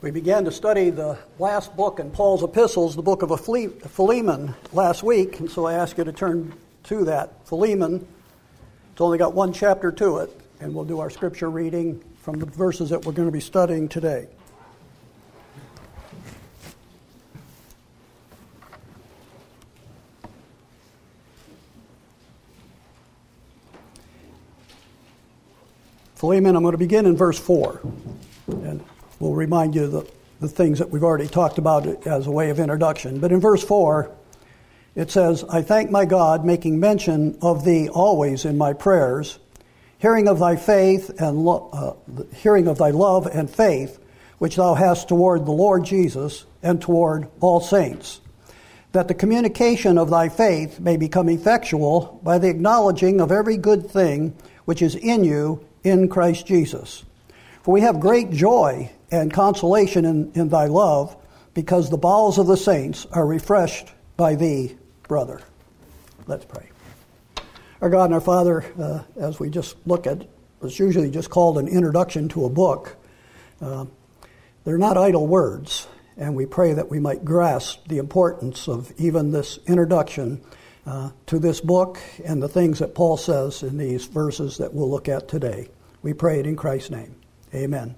We began to study the last book in Paul's epistles, the book of Philemon, last week, and so I ask you to turn to that. Philemon, it's only got one chapter to it, and we'll do our scripture reading from the verses that we're going to be studying today. Philemon, I'm going to begin in verse 4, and we'll remind you the things that we've already talked about as a way of introduction. But in verse 4, it says, I thank my God, making mention of thee always in my prayers, hearing of thy faith and hearing of thy love and faith, which thou hast toward the Lord Jesus and toward all saints, that the communication of thy faith may become effectual by the acknowledging of every good thing which is in you in Christ Jesus. For we have great joy and consolation in thy love, because the bowels of the saints are refreshed by thee, brother. Let's pray. Our God and our Father, as we just look at what's usually just called an introduction to a book, they're not idle words, and we pray that we might grasp the importance of even this introduction to this book and the things that Paul says in these verses that we'll look at today. We pray it in Christ's name. Amen.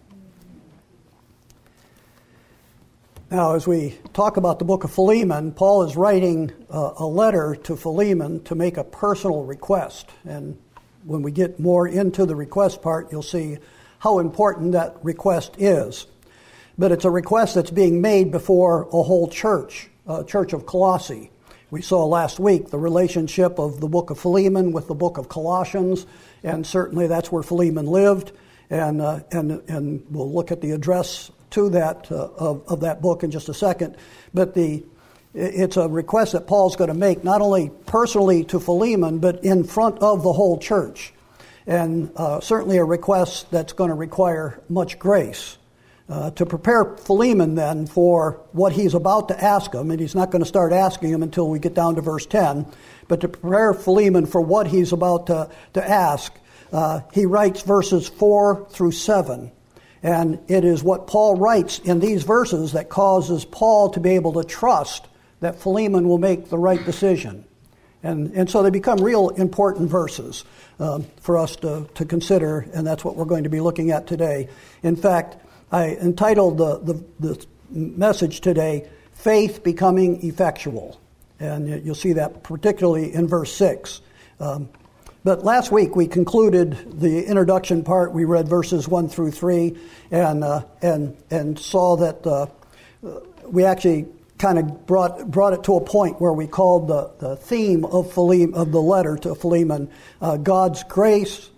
Now, as we talk about the book of Philemon, Paul is writing a letter to Philemon to make a personal request. And when we get more into the request part, you'll see how important that request is. But it's a request that's being made before a whole church, Church of Colossae. We saw last week the relationship of the book of Philemon with the book of Colossians, and certainly that's where Philemon lived. And we'll look at the address to that of that book in just a second. But it's a request that Paul's going to make not only personally to Philemon, but in front of the whole church. And certainly a request that's going to require much grace. To prepare Philemon then for what he's about to ask him, and he's not going to start asking him until we get down to verse 10, but to prepare Philemon for what he's about to ask, he writes verses 4 through 7. And it is what Paul writes in these verses that causes Paul to be able to trust that Philemon will make the right decision. And so they become real important verses for us to consider, and that's what we're going to be looking at today. In fact, I entitled the message today, Faith Becoming Effectual. And you'll see that particularly in verse 6. But last week we concluded the introduction part. We read verses 1 through 3 and saw that we actually kind of brought it to a point where we called the theme of the letter to Philemon, God's grace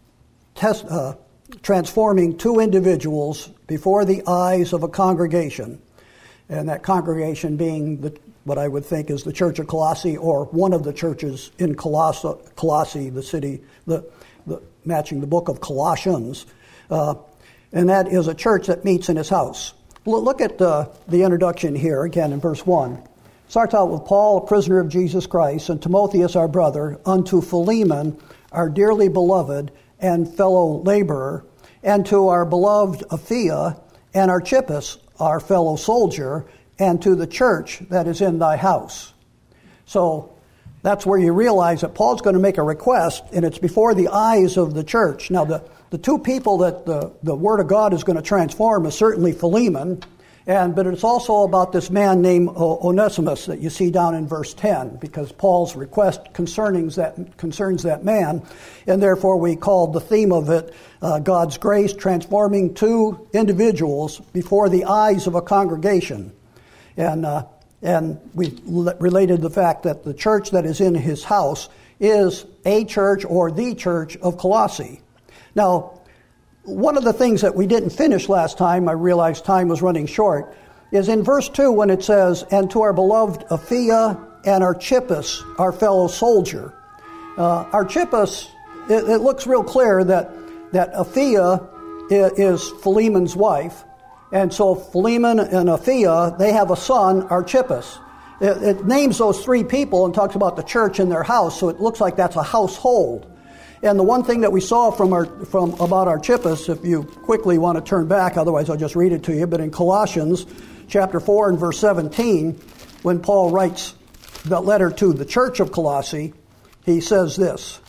transforming two individuals before the eyes of a congregation, and that congregation being what I would think is the Church of Colossae, or one of the churches in Colossae, the city, matching the book of Colossians, and that is a church that meets in his house. Look at the introduction here again in verse 1. Starts out with Paul, a prisoner of Jesus Christ, and Timotheus, our brother, unto Philemon, our dearly beloved and fellow laborer, and to our beloved Apphia and Archippus, our fellow soldier, and to the church that is in thy house. So that's where you realize that Paul's going to make a request, and it's before the eyes of the church. Now, the two people that the Word of God is going to transform is certainly Philemon, but it's also about this man named Onesimus that you see down in verse 10, because Paul's request concerns that man, and therefore we called the theme of it God's grace transforming two individuals before the eyes of a congregation. And we related the fact that the church that is in his house is a church or the church of Colossae. Now, one of the things that we didn't finish last time, I realized time was running short, is in verse 2 when it says, and to our beloved Apphia and Archippus, our fellow soldier. Archippus, it looks real clear that Apphia is Philemon's wife, and so Philemon and Apphia, they have a son, Archippus. It names those three people and talks about the church in their house, so it looks like that's a household. And the one thing that we saw from about Archippus, if you quickly want to turn back, otherwise I'll just read it to you, but in Colossians chapter 4 and verse 17, when Paul writes the letter to the church of Colossae, he says this.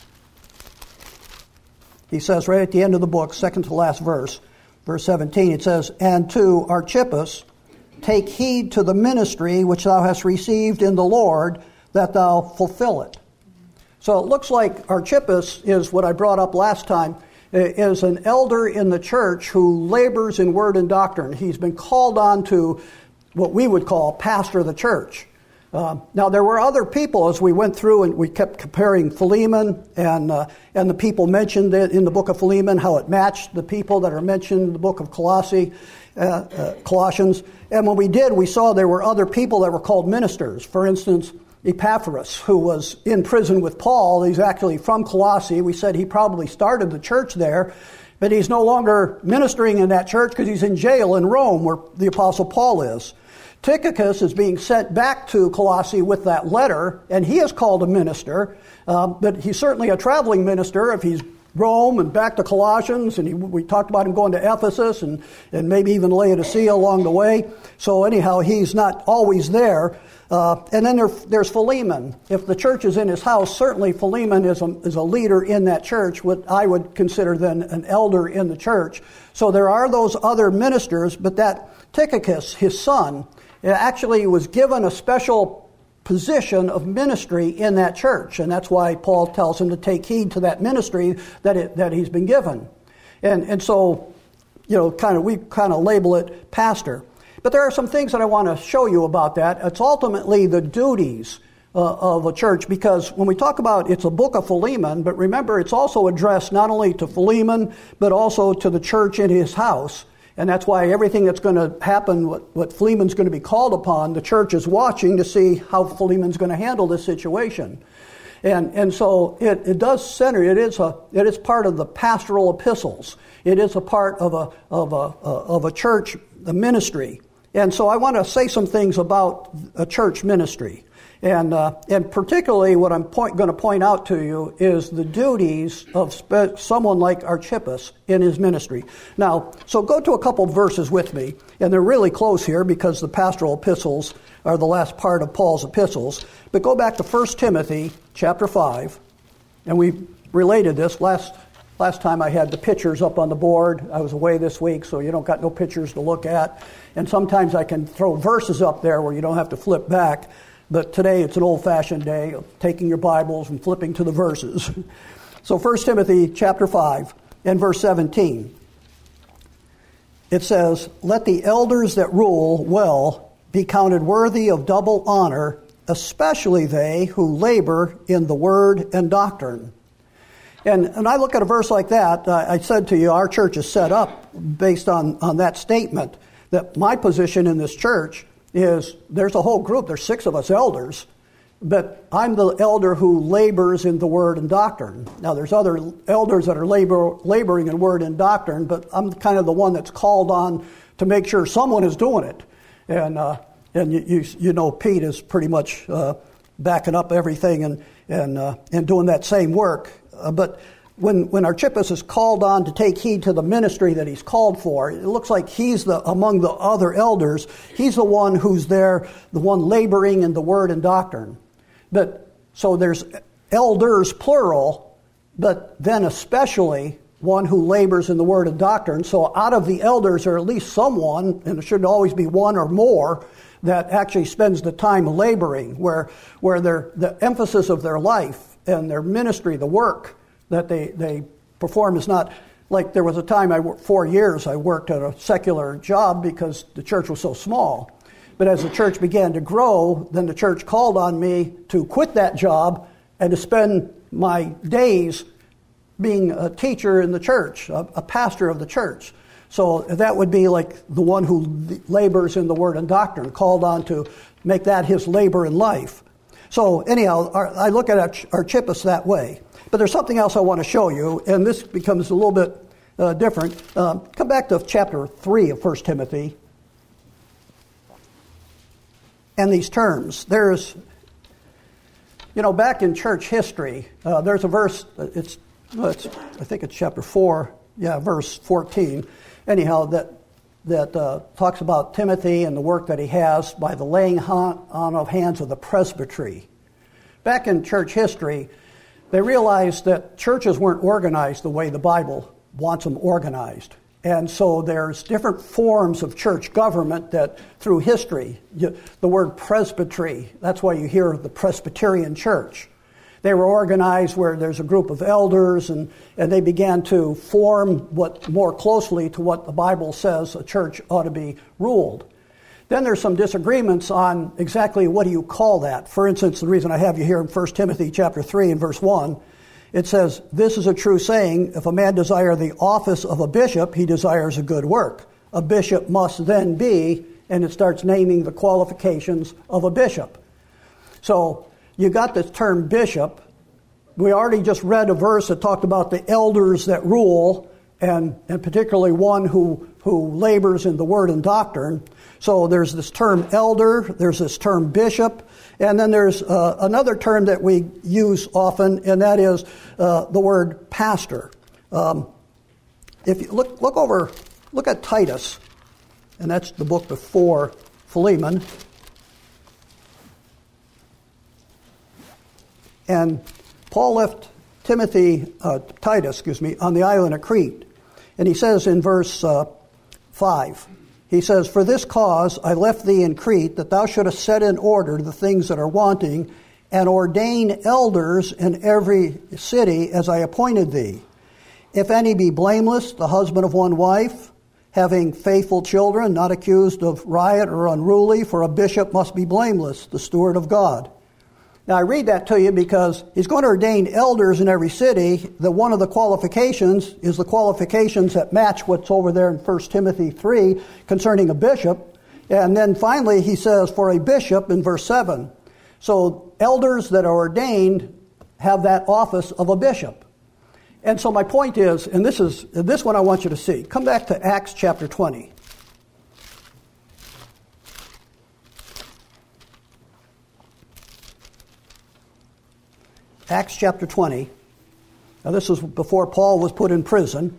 He says right at the end of the book, second to last verse, verse 17, it says, "And to Archippus, take heed to the ministry which thou hast received in the Lord, that thou fulfill it." So it looks like Archippus is what I brought up last time, is an elder in the church who labors in word and doctrine. He's been called on to what we would call pastor of the church. Now, there were other people as we went through, and we kept comparing Philemon and the people mentioned in the book of Philemon, how it matched the people that are mentioned in the book of Colossians. And when we did, we saw there were other people that were called ministers. For instance, Epaphras, who was in prison with Paul. He's actually from Colossae. We said he probably started the church there, but he's no longer ministering in that church because he's in jail in Rome, where the Apostle Paul is. Tychicus is being sent back to Colossae with that letter, and he is called a minister, but he's certainly a traveling minister if he's Rome and back to Colossians, and we talked about him going to Ephesus and maybe even Laodicea along the way. So anyhow, he's not always there. And then there's Philemon. If the church is in his house, certainly Philemon is a leader in that church, what I would consider then an elder in the church. So there are those other ministers, but that Tychicus, his son, actually was given a special position of ministry in that church, and that's why Paul tells him to take heed to that ministry that he's been given. And so, we kind of label it pastor. But there are some things that I want to show you about that. It's ultimately the duties of a church, because when we talk about it's a book of Philemon, but remember it's also addressed not only to Philemon, but also to the church in his house. And that's why everything that's going to happen, what Philemon's going to be called upon, the church is watching to see how Philemon's going to handle this situation. And so it does center. It is part of the pastoral epistles. It is a part of a church, the ministry. And so I want to say some things about a church ministry. And particularly what I'm going to point out to you is the duties of someone like Archippus in his ministry. Now, so go to a couple verses with me, and they're really close here because the pastoral epistles are the last part of Paul's epistles. But go back to 1 Timothy chapter 5, and we related this. Last time I had the pictures up on the board. I was away this week, so you don't got no pictures to look at. And sometimes I can throw verses up there where you don't have to flip back. But today it's an old-fashioned day of taking your Bibles and flipping to the verses. So 1 Timothy chapter 5 and verse 17. It says, "Let the elders that rule well be counted worthy of double honor, especially they who labor in the word and doctrine." And I look at a verse like that, I said to you, our church is set up based on that statement, that my position in this church is there's a whole group, there's 6 of us elders, but I'm the elder who labors in the word and doctrine. Now there's other elders that are laboring in word and doctrine, but I'm kind of the one that's called on to make sure someone is doing it. And you know Pete is pretty much backing up everything and doing that same work. But when Archippus is called on to take heed to the ministry that he's called for, it looks like he's among the other elders, he's the one who's there, the one laboring in the word and doctrine. But so there's elders, plural, but then especially one who labors in the word and doctrine. So out of the elders, or at least someone, and it should always be one or more, that actually spends the time laboring, where the emphasis of their life and their ministry, the work that they perform is not like there was a time 4 years I worked at a secular job because the church was so small. But as the church began to grow, then the church called on me to quit that job and to spend my days being a teacher in the church, a pastor of the church. So that would be like the one who labors in the word and doctrine, called on to make that his labor in life. So anyhow, I look at Archippus that way. But there's something else I want to show you, and this becomes a little bit different. Come back to chapter 3 of 1 Timothy. And these terms. There's, back in church history, there's a verse, it's I think it's chapter 4, verse 14. Anyhow, that talks about Timothy and the work that he has by the laying on of hands of the presbytery. Back in church history, they realized that churches weren't organized the way the Bible wants them organized. And so there's different forms of church government that through history, the word presbytery, that's why you hear the Presbyterian church. They were organized where there's a group of elders and they began to form what more closely to what the Bible says a church ought to be ruled. Then there's some disagreements on exactly what do you call that. For instance, the reason I have you here in 1 Timothy chapter 3 and verse 1, it says, "This is a true saying, if a man desire the office of a bishop, he desires a good work. A bishop must then be," and it starts naming the qualifications of a bishop. So you got this term bishop. We already just read a verse that talked about the elders that rule, and particularly one who labors in the word and doctrine. So there's this term elder, there's this term bishop, and then there's another term that we use often, and that is the word pastor. If you look at Titus, and that's the book before Philemon. And Paul left Titus, on the island of Crete. And he says in verse 5, he says, "For this cause I left thee in Crete, that thou shouldest set in order the things that are wanting, and ordain elders in every city as I appointed thee. If any be blameless, the husband of one wife, having faithful children, not accused of riot or unruly, for a bishop must be blameless, the steward of God." Now, I read that to you because he's going to ordain elders in every city. One of the qualifications is the qualifications that match what's over there in 1 Timothy 3 concerning a bishop. And then finally, he says, for a bishop in verse 7. So elders that are ordained have that office of a bishop. And so my point is, and this one I want you to see. Come back to Acts chapter 20. Acts chapter 20. Now this is before Paul was put in prison.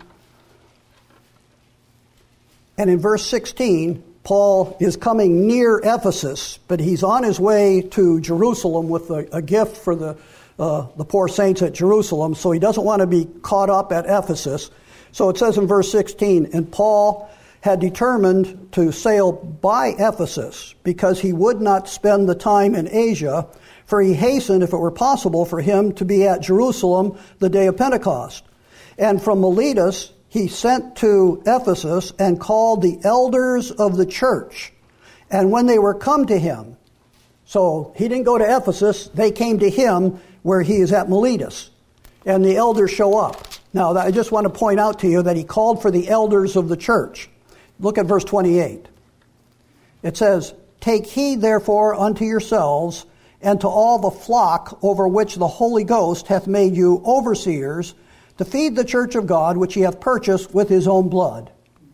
And in verse 16, Paul is coming near Ephesus, but he's on his way to Jerusalem with a gift for the poor saints at Jerusalem, so he doesn't want to be caught up at Ephesus. So it says in verse 16, "And Paul had determined to sail by Ephesus because he would not spend the time in Asia, for he hastened, if it were possible, for him to be at Jerusalem the day of Pentecost. And from Miletus he sent to Ephesus and called the elders of the church. And when they were come to him," so he didn't go to Ephesus, they came to him where he is at Miletus. And the elders show up. Now, I just want to point out to you that he called for the elders of the church. Look at verse 28. It says, "Take heed therefore unto yourselves, and to all the flock over which the Holy Ghost hath made you overseers, to feed the church of God, which he hath purchased with his own blood."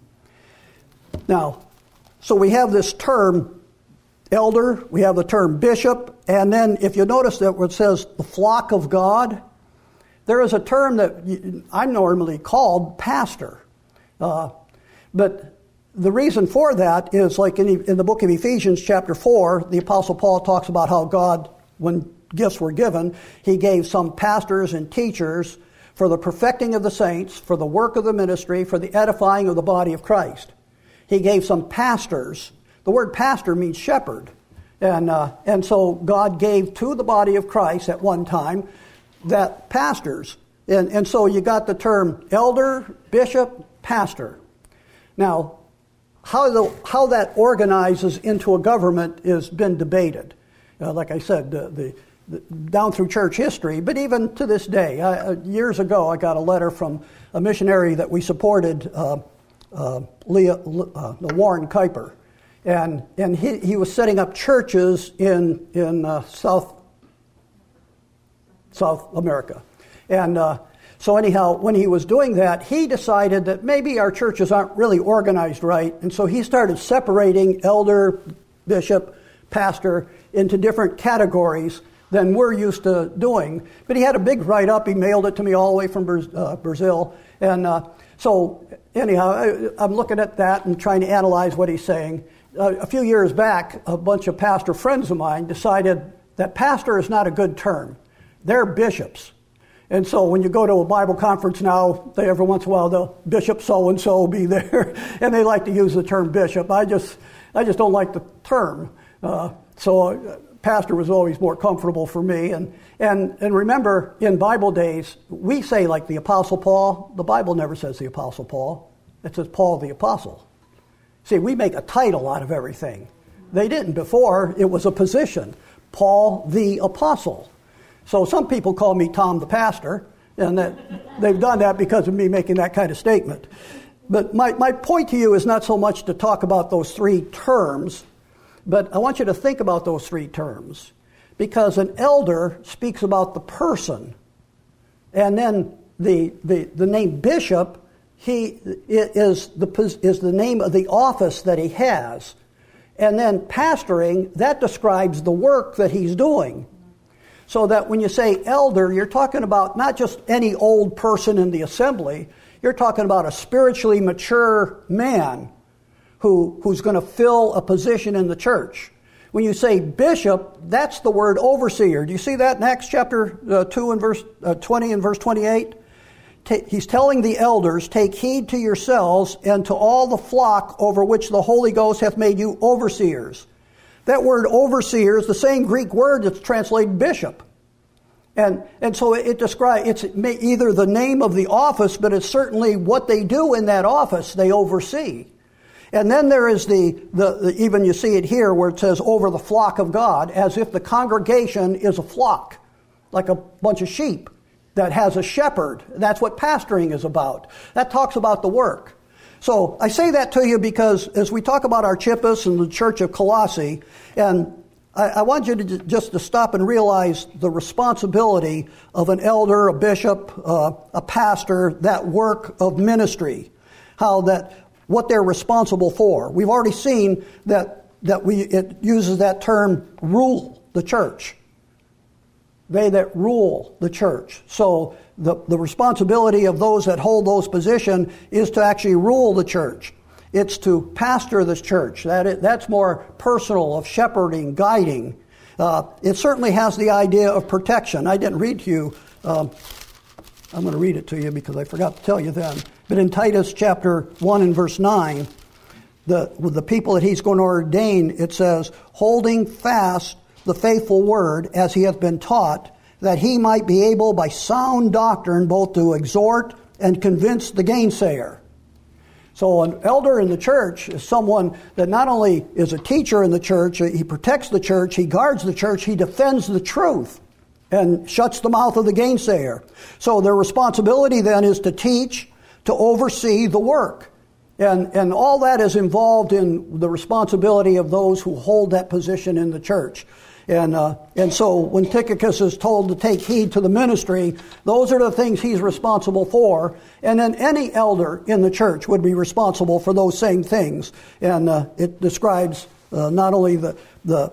Now, so we have this term elder, we have the term bishop, and then if you notice that where it says the flock of God, there is a term that I'm normally called pastor. But the reason for that is like in the book of Ephesians chapter 4, the Apostle Paul talks about how God, when gifts were given, he gave some pastors and teachers for the perfecting of the saints, for the work of the ministry, for the edifying of the body of Christ. He gave some pastors. The word pastor means shepherd. And so God gave to the body of Christ at one time that pastors. And so you got the term elder, bishop, pastor. Now, how that organizes into a government has been debated. Like I said, down through church history, but even to this day. Years ago, I got a letter from a missionary that we supported, Warren Kuyper, and he was setting up churches in South America, and so anyhow, when he was doing that, he decided that maybe our churches aren't really organized right, and so he started separating elder, bishop, pastor into different categories than we're used to doing. But he had a big write-up. He mailed it to me all the way from Brazil. And so anyhow, I'm looking at that and trying to analyze what he's saying. A few years back, a bunch of pastor friends of mine decided that pastor is not a good term. They're bishops. And so when you go to a Bible conference now, every once in a while, the bishop so-and-so will be there, and they like to use the term bishop. I just don't like the term. So pastor was always more comfortable for me. And remember, in Bible days, we say like the Apostle Paul. The Bible never says the Apostle Paul. It says Paul the Apostle. See, we make a title out of everything. They didn't before. It was a position. Paul the Apostle. So some people call me Tom the Pastor, and that they've done that because of me making that kind of statement. But my point to you is not so much to talk about those three terms, but I want you to think about those three terms. Because an elder speaks about the person, and then the name bishop is the name of the office that he has. And then pastoring, that describes the work that he's doing. So that when you say elder, you're talking about not just any old person in the assembly. You're talking about a spiritually mature man who's going to fill a position in the church. When you say bishop, that's the word overseer. Do you see that in Acts chapter 2 and verse 20 and verse 28? He's telling the elders, take heed to yourselves and to all the flock over which the Holy Ghost hath made you overseers. That word overseer is the same Greek word that's translated bishop. And so it describes, it's either the name of the office, but it's certainly what they do in that office they oversee. And then there is the even you see it here where it says over the flock of God, as if the congregation is a flock, like a bunch of sheep that has a shepherd. That's what pastoring is about. That talks about the work. So I say that to you because as we talk about Archippus and the church of Colossae, and I want you to just to stop and realize the responsibility of an elder, a bishop, a pastor, that work of ministry, what they're responsible for. We've already seen that it uses that term, rule the church. They that rule the church. So the responsibility of those that hold those positions is to actually rule the church. It's to pastor this church. That's more personal, of shepherding, guiding. It certainly has the idea of protection. I didn't read to you. I'm going to read it to you because I forgot to tell you then. But in Titus chapter 1 and verse 9, with the people that he's going to ordain, it says, holding fast the faithful word as he hath been taught, that he might be able by sound doctrine both to exhort and convince the gainsayer. So an elder in the church is someone that not only is a teacher in the church, he protects the church, he guards the church, he defends the truth and shuts the mouth of the gainsayer. So their responsibility then is to teach, to oversee the work. And all that is involved in the responsibility of those who hold that position in the church. And so when Tychicus is told to take heed to the ministry, those are the things he's responsible for. And then any elder in the church would be responsible for those same things. And it describes not only the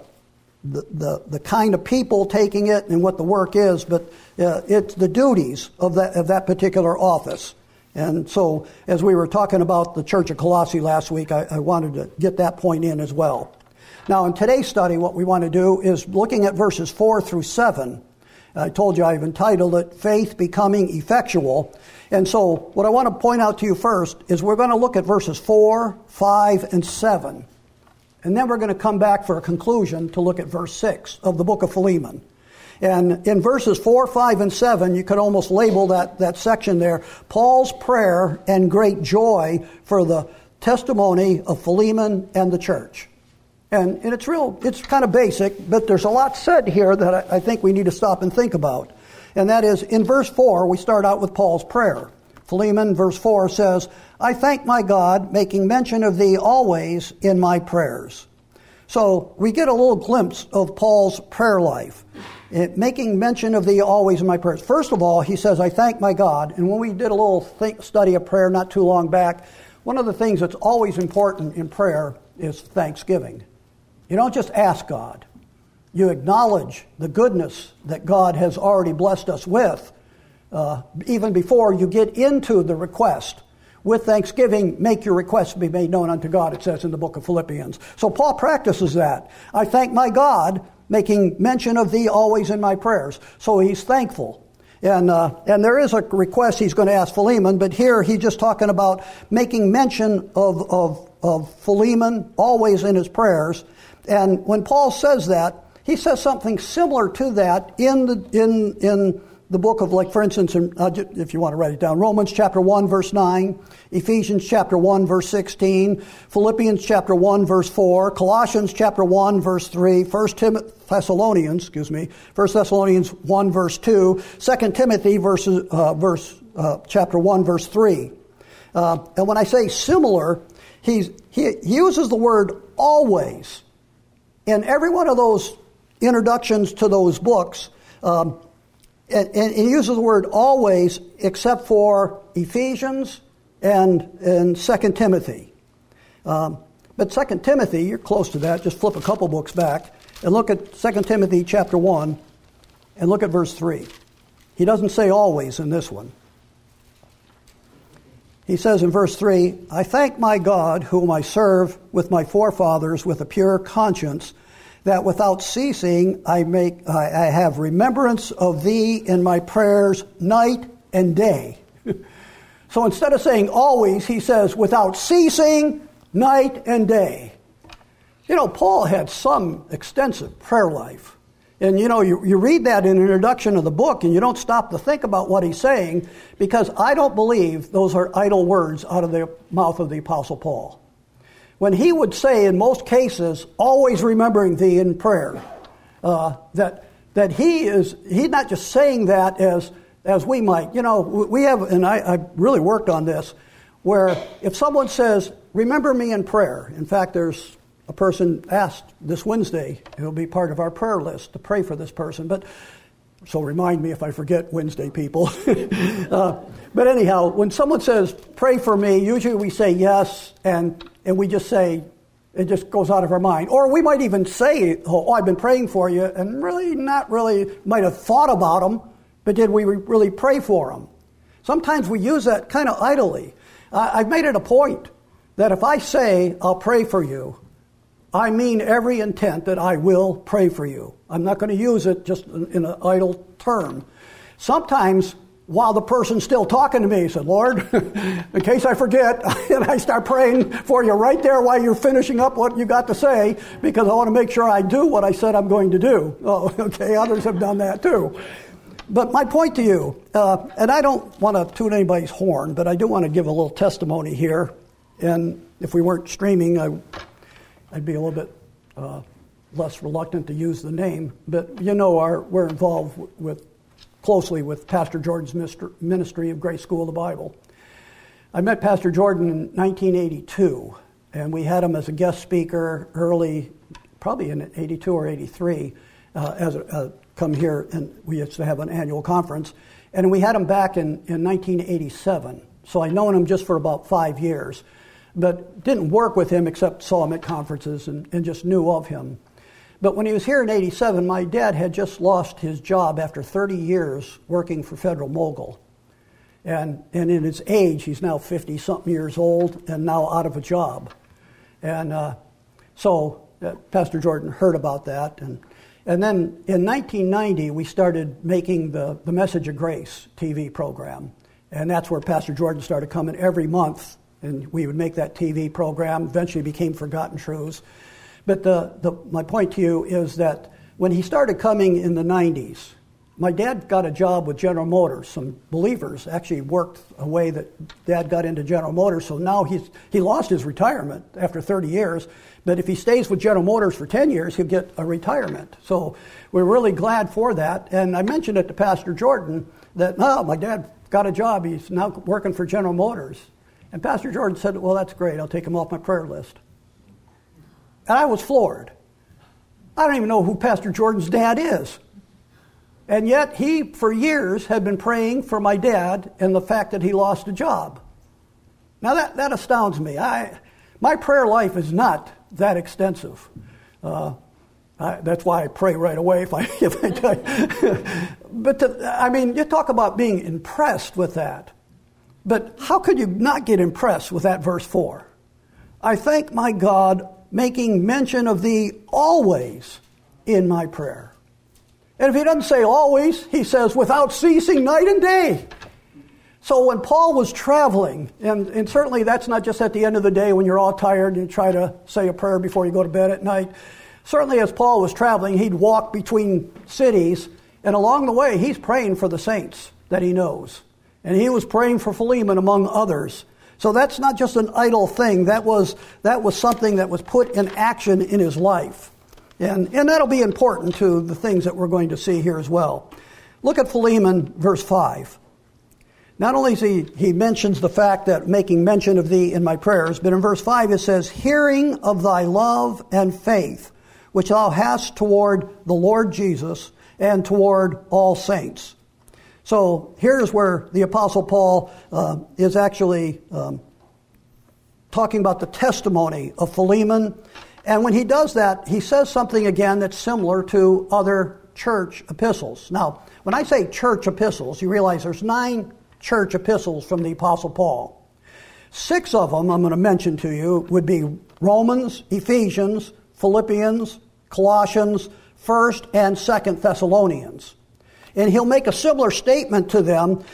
kind of people taking it and what the work is, but it's the duties of that particular office. And so as we were talking about the Church of Colossae last week, I wanted to get that point in as well. Now, in today's study, what we want to do is looking at verses 4 through 7. I told you I've entitled it, Faith Becoming Effectual. And so what I want to point out to you first is we're going to look at verses 4, 5, and 7. And then we're going to come back for a conclusion to look at verse 6 of the book of Philemon. And in verses 4, 5, and 7, you could almost label that section there, Paul's prayer and great joy for the testimony of Philemon and the church. And it's kind of basic, but there's a lot said here that I think we need to stop and think about. And that is, in verse 4, we start out with Paul's prayer. Philemon, verse 4, says, I thank my God, making mention of thee always in my prayers. So we get a little glimpse of Paul's prayer life, making mention of thee always in my prayers. First of all, he says, I thank my God. And when we did a little study of prayer not too long back, one of the things that's always important in prayer is thanksgiving. You don't just ask God. you acknowledge the goodness that God has already blessed us with, even before you get into the request. With thanksgiving, make your requests be made known unto God, it says in the book of Philippians. So Paul practices that. I thank my God, making mention of thee always in my prayers. So he's thankful. And there is a request he's going to ask Philemon, but here he's just talking about making mention of Philemon always in his prayers. And when Paul says that, he says something similar to that in the book of, like, for instance, if you want to write it down, Romans chapter 1, verse 9, Ephesians chapter 1, verse 16, Philippians chapter 1, verse 4, Colossians chapter 1, verse 3, 1 Thessalonians 1, verse 2, 2 Timothy chapter 1, verse 3. And when I say similar, he uses the word always in every one of those introductions to those books. And he uses the word always except for Ephesians and 2 Timothy. But 2 Timothy, you're close to that. Just flip a couple books back and look at 2 Timothy chapter 1 and look at verse 3. He doesn't say always in this one. He says in verse 3, I thank my God, whom I serve with my forefathers with a pure conscience, that without ceasing I have remembrance of thee in my prayers night and day. So instead of saying always, he says without ceasing, night and day. You know, Paul had some extensive prayer life. And you know, you read that in the introduction of the book and you don't stop to think about what he's saying, because I don't believe those are idle words out of the mouth of the Apostle Paul. When he would say, in most cases, always remembering thee in prayer, that he's not just saying that as we might. You know, we have, and I really worked on this, where if someone says, remember me in prayer, in fact, there's a person asked this Wednesday, who'll be part of our prayer list, to pray for this person. But so remind me if I forget Wednesday, people. But anyhow, when someone says, pray for me, usually we say yes, and we just say, it just goes out of our mind. Or we might even say, oh, I've been praying for you, and not really might have thought about them, but did we really pray for them? Sometimes we use that kind of idly. I've made it a point that if I say, I'll pray for you, I mean every intent that I will pray for you. I'm not going to use it just in an idle term. Sometimes, while the person's still talking to me, he said, Lord, in case I forget, and I start praying for you right there while you're finishing up what you got to say, because I want to make sure I do what I said I'm going to do. Oh, okay, others have done that too. But my point to you, and I don't want to toot anybody's horn, but I do want to give a little testimony here. And if we weren't streaming, I'd be a little bit less reluctant to use the name. But you know, we're involved closely with Pastor Jordan's ministry of Grace School of the Bible. I met Pastor Jordan in 1982, and we had him as a guest speaker early, probably in 82 or 83, come here, and we used to have an annual conference. And we had him back in 1987. So I'd known him just for about 5 years, but didn't work with him except saw him at conferences and just knew of him. But when he was here in 87, my dad had just lost his job after 30 years working for Federal Mogul. And in his age, he's now 50-something years old and now out of a job. And so Pastor Jordan heard about that. And then in 1990, we started making the Message of Grace TV program. And that's where Pastor Jordan started coming every month. And we would make that TV program. Eventually became Forgotten Truths. But my point to you is that when he started coming in the 90s, my dad got a job with General Motors. Some believers actually worked a way that Dad got into General Motors. So now he lost his retirement after 30 years. But if he stays with General Motors for 10 years, he'll get a retirement. So we're really glad for that. And I mentioned it to Pastor Jordan that, my dad got a job. He's now working for General Motors. And Pastor Jordan said, well, that's great. I'll take him off my prayer list. And I was floored. I don't even know who Pastor Jordan's dad is. And yet he, for years, had been praying for my dad and the fact that he lost a job. Now that astounds me. My prayer life is not that extensive. I That's why I pray right away if I die. But you talk about being impressed with that. But how could you not get impressed with that verse 4? I thank my God, making mention of thee always in my prayer. And if he doesn't say always, he says without ceasing night and day. So when Paul was traveling, and certainly that's not just at the end of the day when you're all tired and you try to say a prayer before you go to bed at night. Certainly as Paul was traveling, he'd walk between cities, and along the way he's praying for the saints that he knows. And he was praying for Philemon among others. So that's not just an idle thing. That was something that was put in action in his life. And that'll be important to the things that we're going to see here as well. Look at Philemon, verse 5. Not only he mentions the fact that making mention of thee in my prayers, but in verse 5 it says, hearing of thy love and faith, which thou hast toward the Lord Jesus and toward all saints. So here's where the Apostle Paul is actually talking about the testimony of Philemon. And when he does that, he says something again that's similar to other church epistles. Now, when I say church epistles, you realize there's 9 church epistles from the Apostle Paul. 6 of them I'm going to mention to you would be Romans, Ephesians, Philippians, Colossians, 1st and 2nd Thessalonians. And he'll make a similar statement to them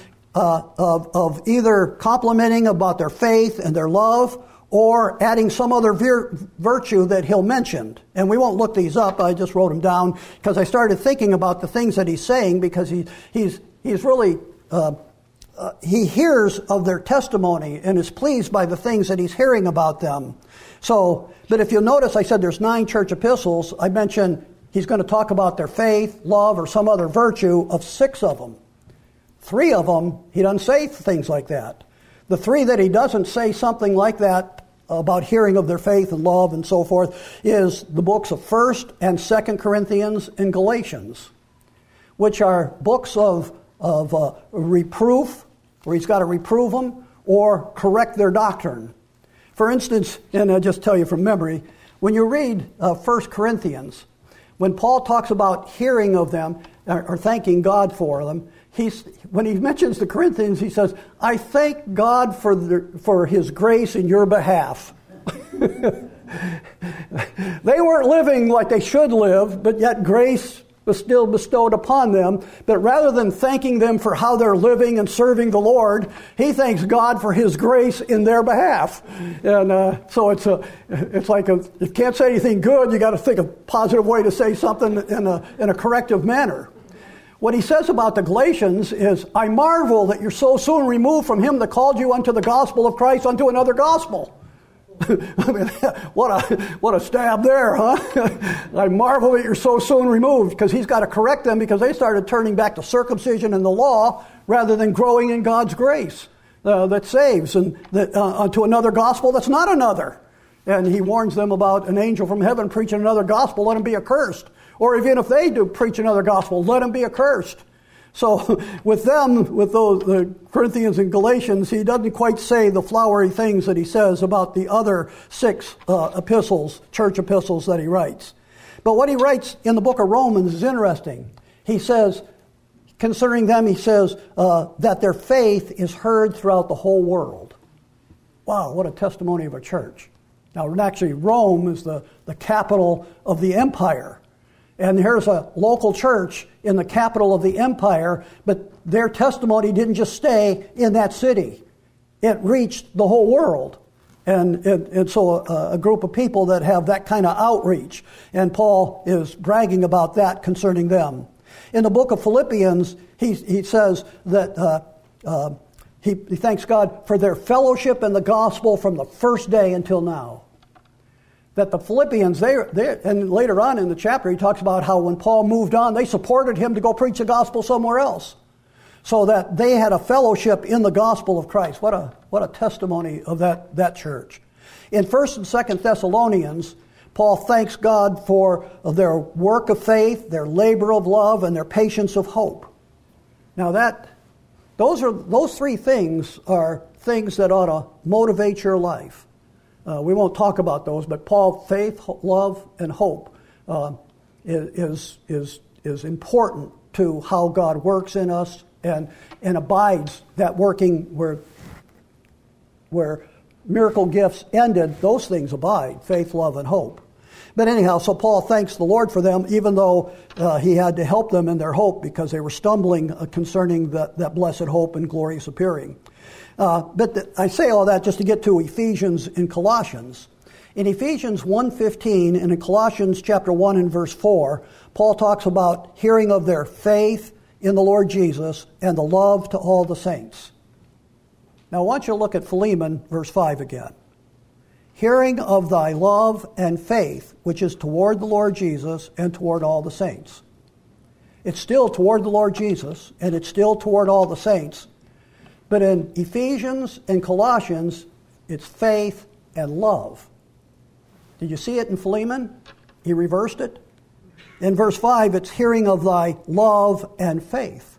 of either complimenting about their faith and their love or adding some other virtue that he'll mention. And we won't look these up. I just wrote them down because I started thinking about the things that he's saying because he's really... he hears of their testimony and is pleased by the things that he's hearing about them. So, but if you'll notice, I said there's 9 church epistles. I mentioned he's going to talk about their faith, love, or some other virtue of 6 of them. 3 of them, he doesn't say things like that. The 3 that he doesn't say something like that about hearing of their faith and love and so forth is the books of 1st and 2nd Corinthians and Galatians, which are books of reproof, where he's got to reprove them or correct their doctrine. For instance, and I'll just tell you from memory, when you read 1 Corinthians, when Paul talks about hearing of them or thanking God for them, when he mentions the Corinthians, he says, I thank God for his grace in your behalf. They weren't living like they should live, but yet grace was still bestowed upon them. But rather than thanking them for how they're living and serving the Lord, he thanks God for his grace in their behalf. And so it's like if you can't say anything good, you got to think a positive way to say something in a corrective manner. What he says about the Galatians is, I marvel that you're so soon removed from him that called you unto the gospel of Christ unto another gospel. I mean, what a stab there, huh? I marvel that you're so soon removed, because he's got to correct them because they started turning back to circumcision and the law rather than growing in God's grace that saves, and that unto another gospel that's not another. And he warns them about an angel from heaven preaching another gospel, let him be accursed. Or even if they do preach another gospel, let him be accursed. So with them, with the Corinthians and Galatians, he doesn't quite say the flowery things that he says about the other 6 epistles, church epistles that he writes. But what he writes in the book of Romans is interesting. He says, concerning them, he says that their faith is heard throughout the whole world. Wow, what a testimony of a church. Now, actually, Rome is the capital of the empire. And here's a local church in the capital of the empire, but their testimony didn't just stay in that city. It reached the whole world. And so a group of people that have that kind of outreach. And Paul is bragging about that concerning them. In the book of Philippians, he says that he thanks God for their fellowship in the gospel from the first day until now. That the Philippians, and later on in the chapter, he talks about how when Paul moved on, they supported him to go preach the gospel somewhere else. So that they had a fellowship in the gospel of Christ. What a testimony of that church. In 1st and 2nd Thessalonians, Paul thanks God for their work of faith, their labor of love, and their patience of hope. Now those 3 things are things that ought to motivate your life. We won't talk about those, but Paul, faith, love, and hope is important to how God works in us and abides. That working where miracle gifts ended, those things abide: faith, love, and hope. But anyhow, so Paul thanks the Lord for them, even though he had to help them in their hope because they were stumbling concerning that blessed hope and glorious appearing. I say all that just to get to Ephesians and Colossians. In Ephesians 1:15 and in Colossians chapter 1 and verse 4, Paul talks about hearing of their faith in the Lord Jesus and the love to all the saints. Now I want you to look at Philemon, verse 5 again. Hearing of thy love and faith, which is toward the Lord Jesus and toward all the saints. It's still toward the Lord Jesus, and it's still toward all the saints. But in Ephesians and Colossians, it's faith and love. Did you see it in Philemon? He reversed it. In verse 5, it's hearing of thy love and faith.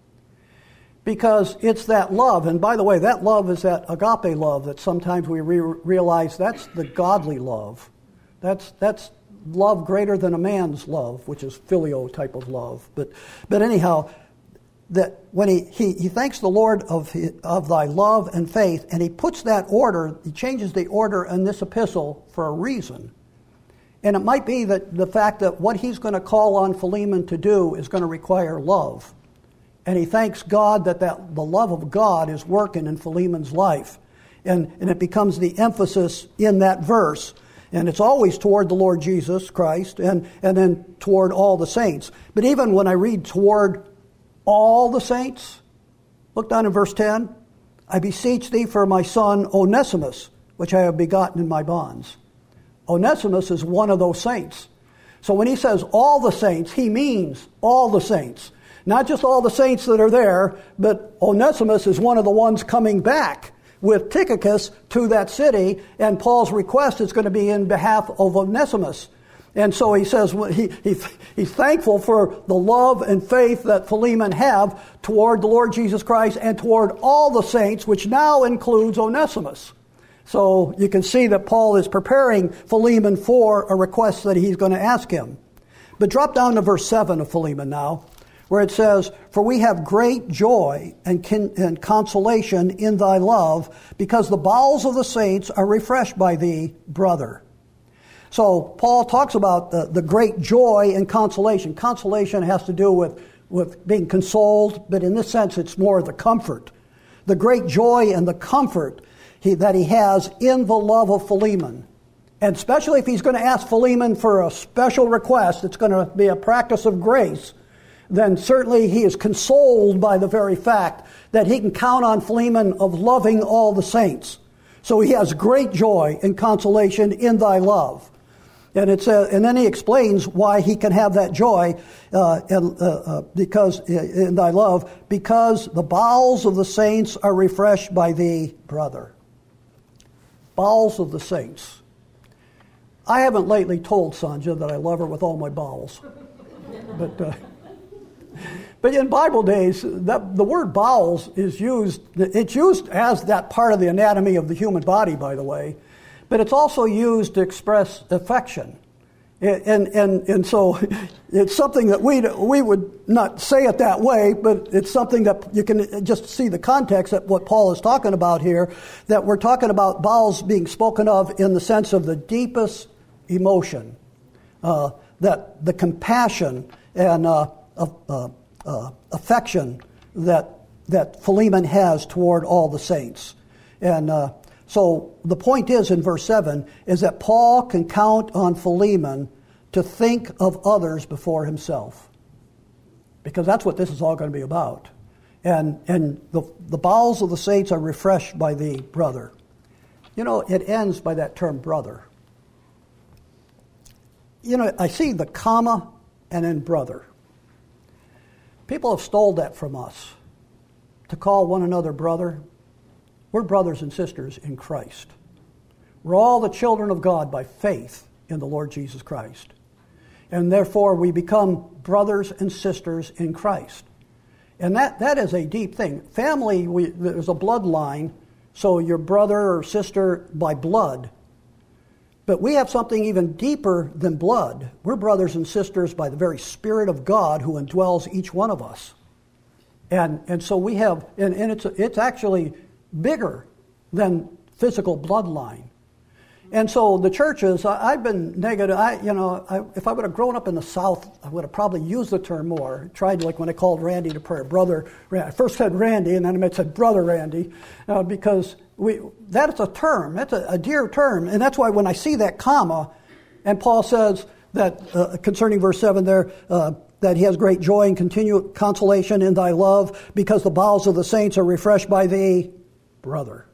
Because it's that love, and by the way, that love is that agape love that sometimes we realize that's the godly love. That's love greater than a man's love, which is phileo type of love. But anyhow, that when he thanks the Lord of thy love and faith, and he puts that order, he changes the order in this epistle for a reason. And it might be that the fact that what he's going to call on Philemon to do is going to require love. And he thanks God that the love of God is working in Philemon's life. And it becomes the emphasis in that verse. And it's always toward the Lord Jesus Christ and then toward all the saints. But even when I read toward all the saints, look down in verse 10. I beseech thee for my son Onesimus, which I have begotten in my bonds. Onesimus is one of those saints. So when he says all the saints, he means all the saints. Not just all the saints that are there, but Onesimus is one of the ones coming back with Tychicus to that city, and Paul's request is going to be in behalf of Onesimus. And so he says he's thankful for the love and faith that Philemon have toward the Lord Jesus Christ and toward all the saints, which now includes Onesimus. So you can see that Paul is preparing Philemon for a request that he's going to ask him. But drop down to verse 7 of Philemon now, where it says, for we have great joy and consolation in thy love, because the bowels of the saints are refreshed by thee, brother. So Paul talks about the great joy and consolation. Consolation has to do with being consoled, but in this sense it's more the comfort. The great joy and the comfort that he has in the love of Philemon. And especially if he's going to ask Philemon for a special request, it's going to be a practice of grace, then certainly he is consoled by the very fact that he can count on Philemon of loving all the saints. So he has great joy and consolation in thy love. And and then he explains why he can have that joy because in thy love, because the bowels of the saints are refreshed by thee, brother. Bowels of the saints. I haven't lately told Sanja that I love her with all my bowels. But in Bible days, the word bowels is used, it's used as that part of the anatomy of the human body, by the way, but it's also used to express affection. And so it's something that we would not say it that way, but it's something that you can just see the context of what Paul is talking about here, that we're talking about bowels being spoken of in the sense of the deepest emotion, that the compassion and affection that Philemon has toward all the saints. And so the point is in verse 7 is that Paul can count on Philemon to think of others before himself. Because that's what this is all going to be about. And the bowels of the saints are refreshed by thee, brother. You know, it ends by that term, brother. You know, I see the comma and then brother. People have stole that from us, to call one another brother. We're brothers and sisters in Christ. We're all the children of God by faith in the Lord Jesus Christ. And therefore we become brothers and sisters in Christ. And that is a deep thing. Family, there's a bloodline, so your brother or sister by blood. But we have something even deeper than blood. We're brothers and sisters by the very Spirit of God who indwells each one of us. And so we have, and it's actually bigger than physical bloodline. And so the churches, I've been negative. If I would have grown up in the South, I would have probably used the term more. Tried, like when I called Randy to prayer, brother Randy. I first said Randy, and then I said brother Randy, because that is a term. That's a dear term, and that's why when I see that comma, and Paul says that concerning verse 7 there, that he has great joy and continual consolation in thy love, because the bowels of the saints are refreshed by thee, brother.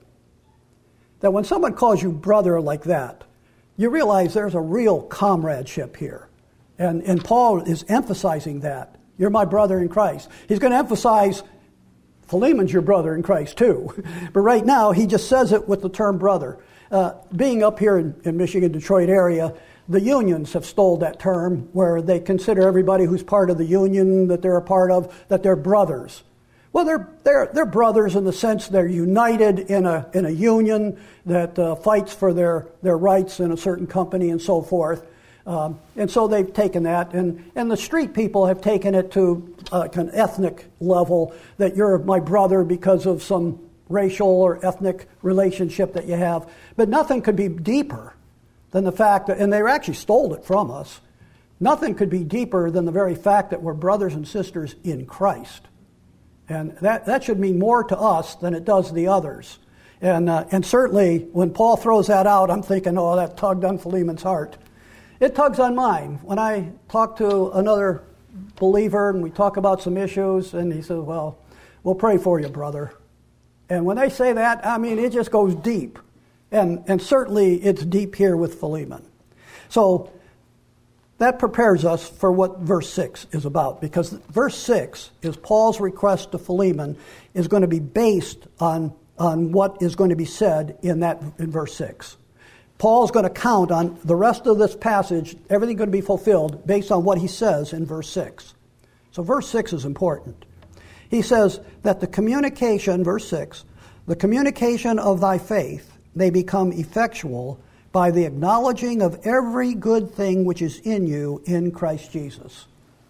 That when someone calls you brother like that, you realize there's a real comradeship here. And Paul is emphasizing that. You're my brother in Christ. He's going to emphasize Philemon's your brother in Christ too. But right now, he just says it with the term brother. Being up here in Michigan, Detroit area, the unions have stole that term where they consider everybody who's part of the union that they're a part of, that they're brothers. Well, they're brothers in the sense they're united in a union that fights for their rights in a certain company and so forth. And so they've taken that, and the street people have taken it to an ethnic level, that you're my brother because of some racial or ethnic relationship that you have. But nothing could be deeper than the fact that, and they actually stole it from us, nothing could be deeper than the very fact that we're brothers and sisters in Christ. And that should mean more to us than it does the others. And certainly, when Paul throws that out, I'm thinking, oh, that tugged on Philemon's heart. It tugs on mine. When I talk to another believer and we talk about some issues, and he says, well, we'll pray for you, brother. And when they say that, I mean, it just goes deep. And certainly, it's deep here with Philemon. So that prepares us for what verse 6 is about, because verse 6 is Paul's request to Philemon is going to be based on what is going to be said in verse 6. Paul's going to count on the rest of this passage, everything going to be fulfilled based on what he says in verse 6. So verse 6 is important. He says that the communication, verse 6, the communication of thy faith may become effectual by the acknowledging of every good thing which is in you in Christ Jesus.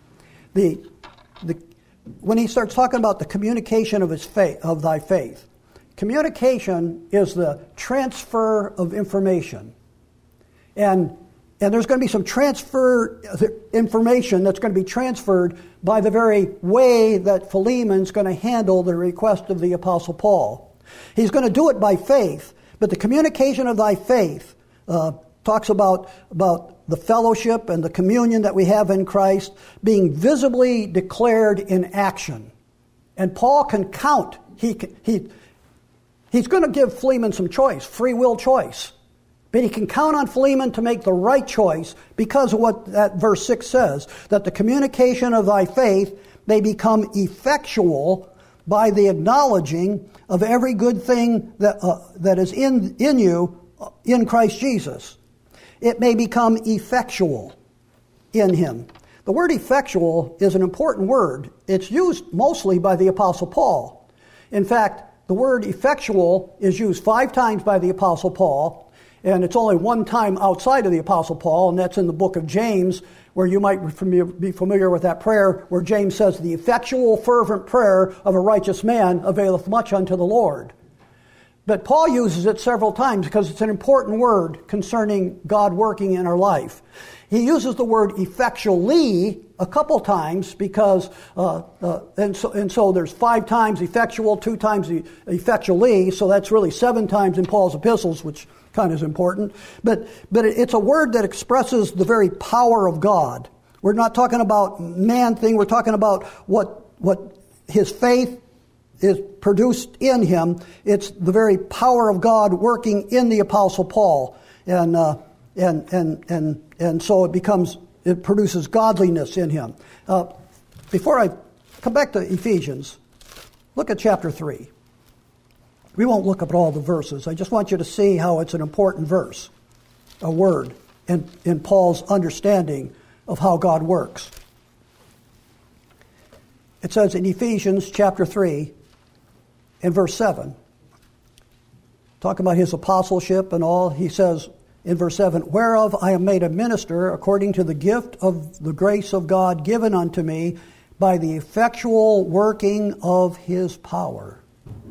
When he starts talking about the communication of his faith, of thy faith, communication is the transfer of information. And there's going to be some transfer information that's going to be transferred by the very way that Philemon's going to handle the request of the Apostle Paul. He's going to do it by faith, but the communication of thy faith talks about the fellowship and the communion that we have in Christ being visibly declared in action. And Paul can count. He's going to give Philemon some choice, free will choice. But he can count on Philemon to make the right choice because of what that verse 6 says, that the communication of thy faith may become effectual by the acknowledging of every good thing that is in you in Christ Jesus. It may become effectual in him. The word effectual is an important word. It's used mostly by the Apostle Paul. In fact, the word effectual is used 5 times by the Apostle Paul, and it's only 1 time outside of the Apostle Paul, and that's in the book of James, where you might be familiar with that prayer, where James says, the effectual fervent prayer of a righteous man availeth much unto the Lord. But Paul uses it several times because it's an important word concerning God working in our life. He uses the word effectually a couple times because, and so there's 5 times effectual, 2 times effectually, so that's really 7 times in Paul's epistles, which kind of is important. But it's a word that expresses the very power of God. We're not talking about man thing. We're talking about what his faith is produced in him. It's the very power of God working in the Apostle Paul, and so it produces godliness in him. Before I come back to Ephesians, look at chapter 3. We won't look up at all the verses. I just want you to see how it's an important verse, a word, in Paul's understanding of how God works. It says in Ephesians chapter 3, in verse 7, talking about his apostleship and all, he says in verse 7, whereof I am made a minister according to the gift of the grace of God given unto me by the effectual working of his power.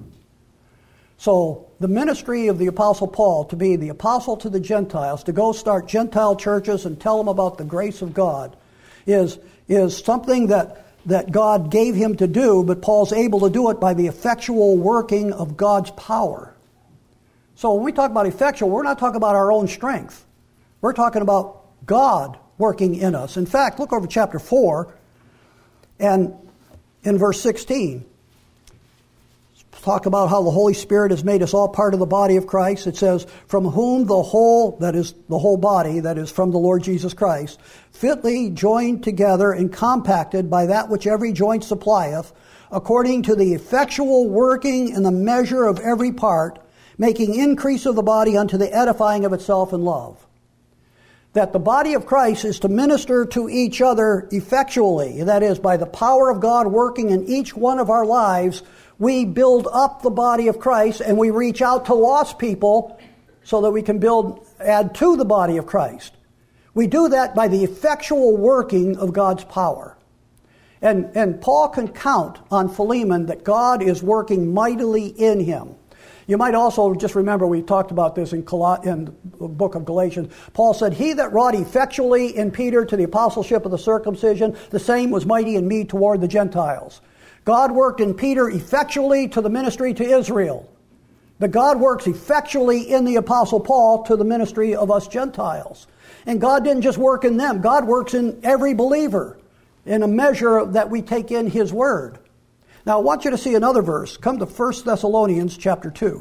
So the ministry of the Apostle Paul, to be the apostle to the Gentiles, to go start Gentile churches and tell them about the grace of God, is something that God gave him to do, but Paul's able to do it by the effectual working of God's power. So when we talk about effectual, we're not talking about our own strength. We're talking about God working in us. In fact, look over chapter 4 and in verse 16. Talk about how the Holy Spirit has made us all part of the body of Christ. It says, from whom the whole, that is the whole body, that is from the Lord Jesus Christ, fitly joined together and compacted by that which every joint supplieth, according to the effectual working in the measure of every part, making increase of the body unto the edifying of itself in love. That the body of Christ is to minister to each other effectually. That is, by the power of God working in each one of our lives, we build up the body of Christ and we reach out to lost people so that we can add to the body of Christ. We do that by the effectual working of God's power. And Paul can count on Philemon that God is working mightily in him. You might also just remember we talked about this in the book of Galatians. Paul said, he that wrought effectually in Peter to the apostleship of the circumcision, the same was mighty in me toward the Gentiles. God worked in Peter effectually to the ministry to Israel. But God works effectually in the Apostle Paul to the ministry of us Gentiles. And God didn't just work in them. God works in every believer in a measure that we take in his word. Now I want you to see another verse. Come to 1 Thessalonians chapter 2.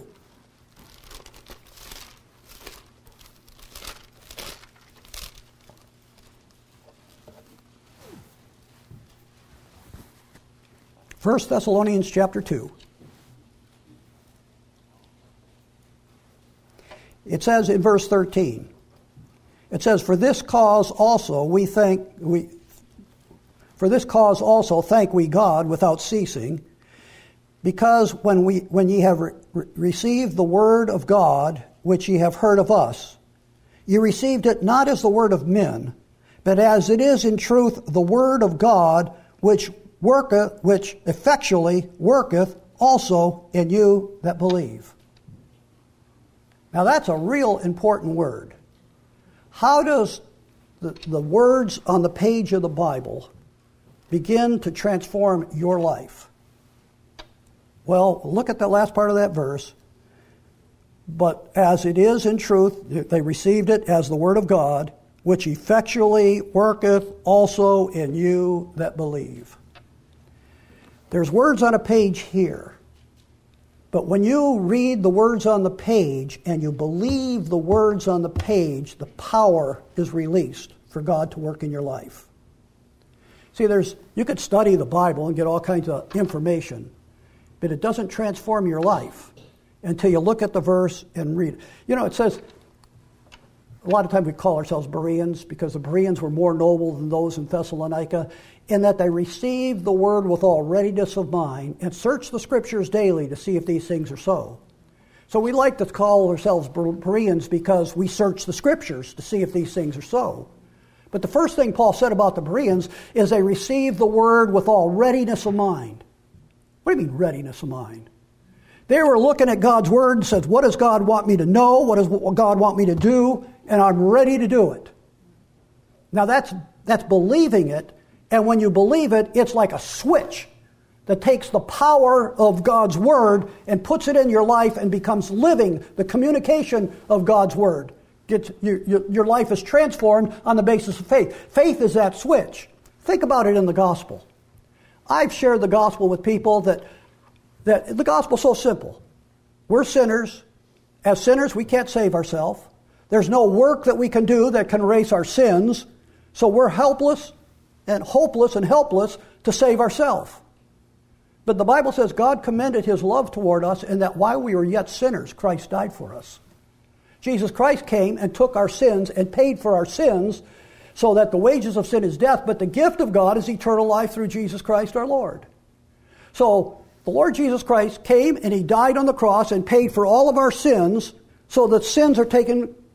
First Thessalonians chapter 2. It says in verse 13, it says, for this cause also thank we God without ceasing, because when ye have received the word of God, which ye have heard of us, ye received it not as the word of men, but as it is in truth the word of God, which effectually worketh also in you that believe. Now that's a real important word. How does the words on the page of the Bible begin to transform your life? Well, look at the last part of that verse. But as it is in truth, they received it as the word of God, which effectually worketh also in you that believe. There's words on a page here. But when you read the words on the page and you believe the words on the page, the power is released for God to work in your life. See, you could study the Bible and get all kinds of information, but it doesn't transform your life until you look at the verse and read it. You know, it says, a lot of times we call ourselves Bereans because the Bereans were more noble than those in Thessalonica, in that they received the word with all readiness of mind and searched the scriptures daily to see if these things are so. So we like to call ourselves Bereans because we search the scriptures to see if these things are so. But the first thing Paul said about the Bereans is they received the word with all readiness of mind. What do you mean readiness of mind? They were looking at God's word and said, what does God want me to know? What does God want me to do? And I'm ready to do it. Now that's believing it. And when you believe it, it's like a switch that takes the power of God's word and puts it in your life and becomes living, the communication of God's word. Your life is transformed on the basis of faith. Faith is that switch. Think about it in the gospel. I've shared the gospel with people that the gospel's so simple. We're sinners. As sinners, we can't save ourselves. There's no work that we can do that can erase our sins. So we're helpless and hopeless and helpless to save ourselves. But the Bible says God commended his love toward us in that while we were yet sinners, Christ died for us. Jesus Christ came and took our sins and paid for our sins so that the wages of sin is death, but the gift of God is eternal life through Jesus Christ our Lord. So the Lord Jesus Christ came and he died on the cross and paid for all of our sins so that sins are taken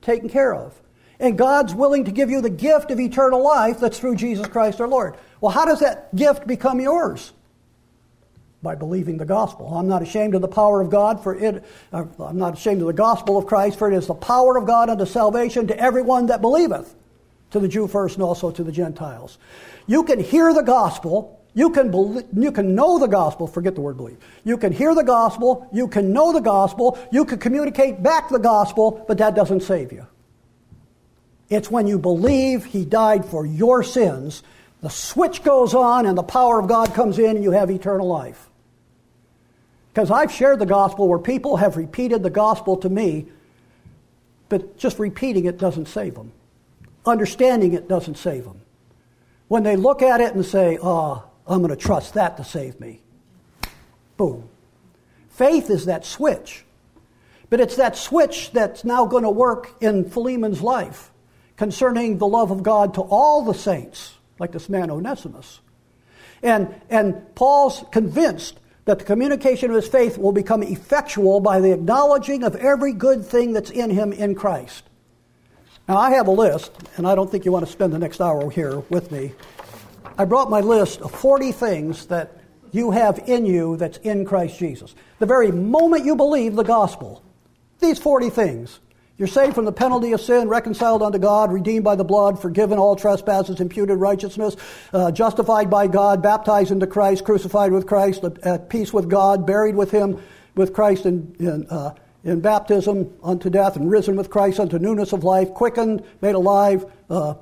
taken care of. And God's willing to give you the gift of eternal life that's through Jesus Christ our Lord. Well, how does that gift become yours? By believing the gospel. I'm not ashamed of the power of God, for it. I'm not ashamed of the gospel of Christ, for it is the power of God unto salvation to everyone that believeth, to the Jew first and also to the Gentiles. You can hear the gospel. You can know the gospel. Forget the word believe. You can hear the gospel. You can know the gospel. You can communicate back the gospel, but that doesn't save you. It's when you believe He died for your sins, the switch goes on and the power of God comes in and you have eternal life. Because I've shared the gospel where people have repeated the gospel to me, but just repeating it doesn't save them. Understanding it doesn't save them. When they look at it and say, oh, I'm going to trust that to save me. Boom. Faith is that switch. But it's that switch that's now going to work in Philemon's life concerning the love of God to all the saints, like this man Onesimus. And Paul's convinced that the communication of his faith will become effectual by the acknowledging of every good thing that's in him in Christ. Now, I have a list, and I don't think you want to spend the next hour here with me. I brought my list of 40 things that you have in you that's in Christ Jesus. The very moment you believe the gospel, these 40 things. You're saved from the penalty of sin, reconciled unto God, redeemed by the blood, forgiven all trespasses, imputed righteousness, justified by God, baptized into Christ, crucified with Christ, at peace with God, buried with Him, with Christ in baptism unto death, and risen with Christ unto newness of life, quickened, made alive. I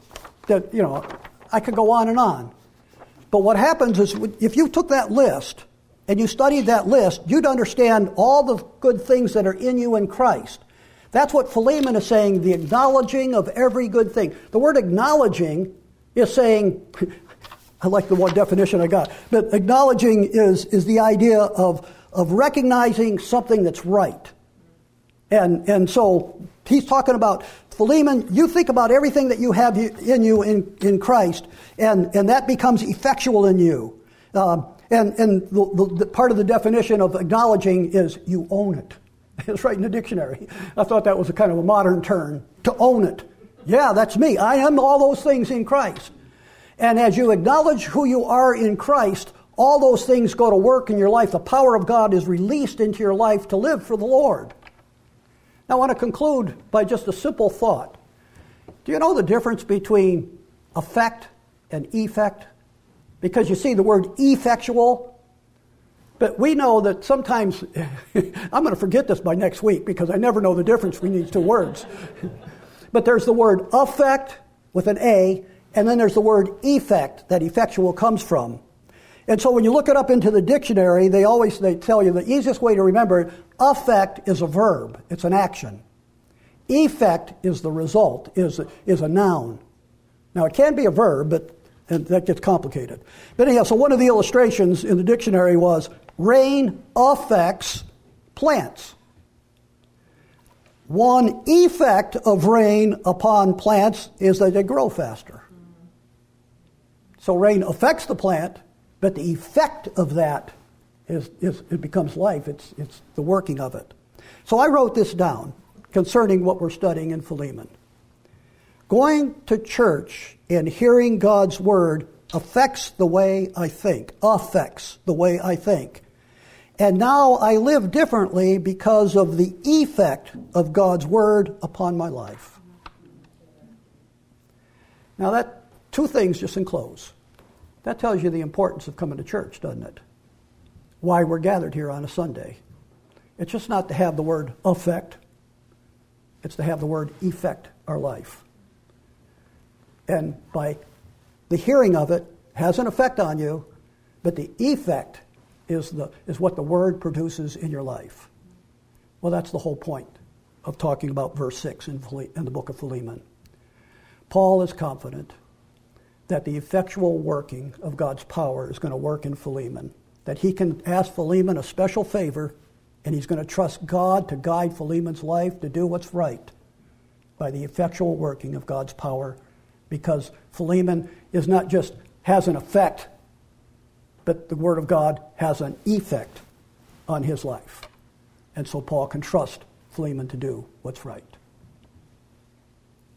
could go on and on. But what happens is if you took that list and you studied that list, you'd understand all the good things that are in you in Christ. That's what Philemon is saying, the acknowledging of every good thing. The word acknowledging is saying, I like the one definition I got, but acknowledging is the idea of recognizing something that's right. And so he's talking about, Philemon, you think about everything that you have in you in Christ, and that becomes effectual in you. And the part of the definition of acknowledging is you own it. It's right in the dictionary. I thought that was a kind of a modern term, to own it. Yeah, that's me. I am all those things in Christ. And as you acknowledge who you are in Christ, all those things go to work in your life. The power of God is released into your life to live for the Lord. Now I want to conclude by just a simple thought. Do you know the difference between effect and effect? Because you see the word effectual. But we know that sometimes, I'm going to forget this by next week because I never know the difference between these two words. But there's the word affect with an A, and then there's the word effect that effectual comes from. And so when you look it up into the dictionary, they tell you the easiest way to remember it, affect is a verb, it's an action. Effect is the result, is a noun. Now it can be a verb, but and that gets complicated. But anyhow, so one of the illustrations in the dictionary was rain affects plants. One effect of rain upon plants is that they grow faster. So rain affects the plant, but the effect of that is it becomes life. It's the working of it. So I wrote this down concerning what we're studying in Philemon. Going to church and hearing God's word affects the way I think. Affects the way I think. And now I live differently because of the effect of God's word upon my life. Now that, two things just in close. That tells you the importance of coming to church, doesn't it? Why we're gathered here on a Sunday. It's just not to have the word affect. It's to have the word effect our life. And by the hearing of it has an effect on you, but the effect is what the word produces in your life. Well, that's the whole point of talking about verse 6 in the book of Philemon. Paul is confident that the effectual working of God's power is going to work in Philemon, that he can ask Philemon a special favor, and he's going to trust God to guide Philemon's life to do what's right by the effectual working of God's power, because Philemon is not just has an effect, but the Word of God has an effect on his life. And so Paul can trust Philemon to do what's right.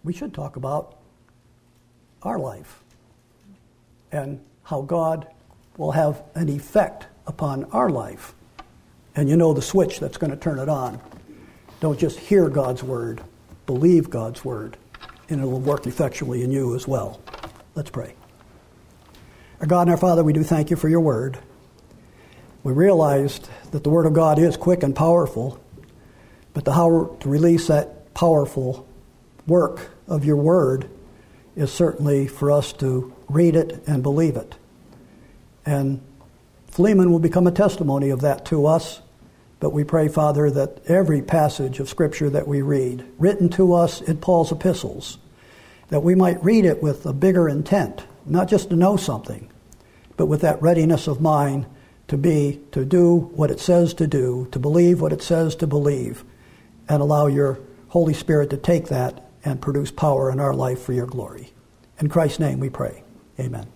we should talk about our life and how God will have an effect upon our life. And you know the switch that's going to turn it on. Don't just hear God's word, believe God's word, and it will work effectually in you as well. Let's pray. Our God and our Father, we do thank you for your word. We realized that the word of God is quick and powerful, but how to release that powerful work of your word is certainly for us to read it and believe it. And Philemon will become a testimony of that to us. But we pray, Father, that every passage of Scripture that we read, written to us in Paul's epistles, that we might read it with a bigger intent, not just to know something, but with that readiness of mind to do what it says to do, to believe what it says to believe, and allow your Holy Spirit to take that and produce power in our life for your glory. In Christ's name we pray. Amen.